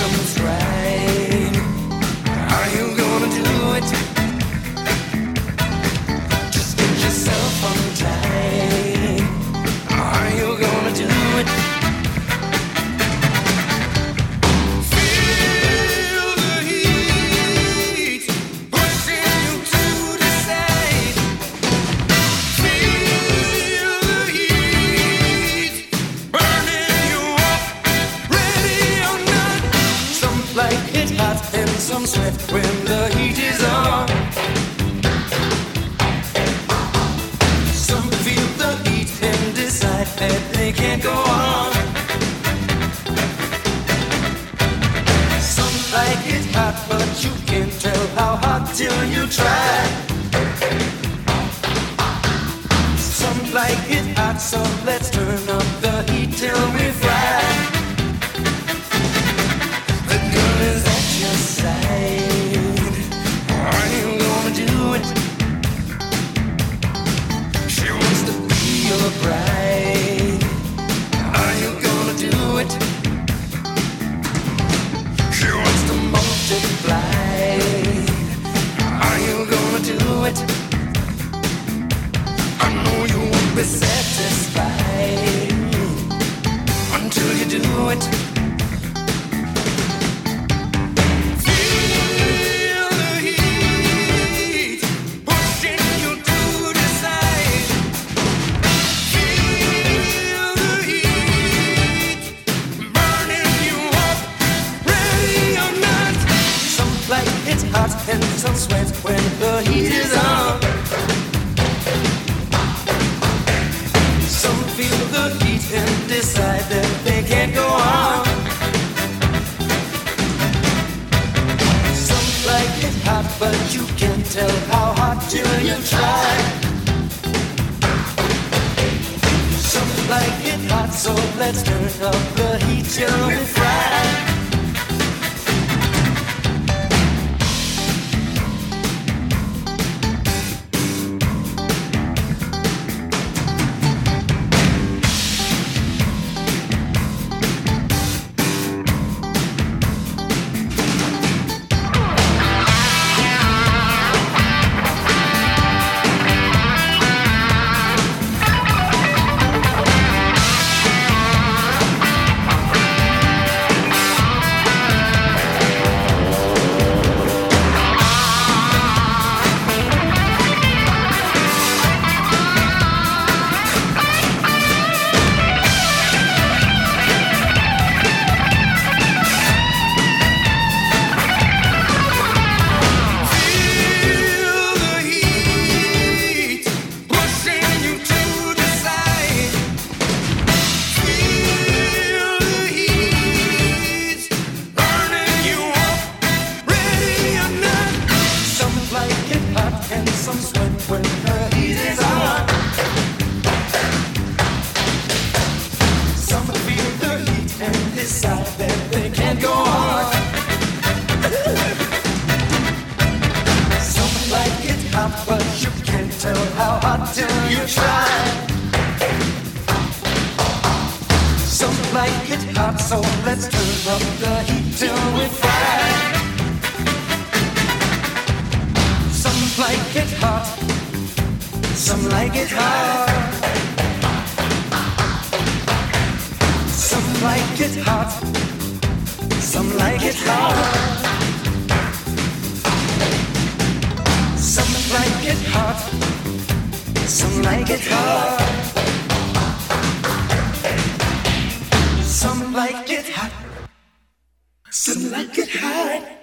comes right, are you gonna do it? Just get yourself on tight, are you gonna do it? Feel the heat pushing you to decide. Feel the heat burning you up, ready or not. Some like it hot and some sweat when the heat is on. Some feel the heat and decide that they can't go on. Some like it hot, but you can't tell how hot till you try. Some like it hot, so let's turn up the heat till we fry. The girl is at your side, are you gonna do it? She wants to be your bride, are you gonna do it? She wants to multiply, are you gonna do it? I know you won't be satisfied until you do it. Feel the heat pushing you to decide. Feel the heat burning you up, ready or not. Some like it hot and some sweat when the heat is on. Some feel the heat and decide that they can't go on. Some like it hot, but you can't tell how hot till you try. Some like it hot, so let's turn up the heat till we fry. Like it hot, so let's turn up the heat till we fry. Some like it hot, some like it hot. Some like it hot, some like it hot. Some like it hot, some like it hot. Some like it hot, some like it hot.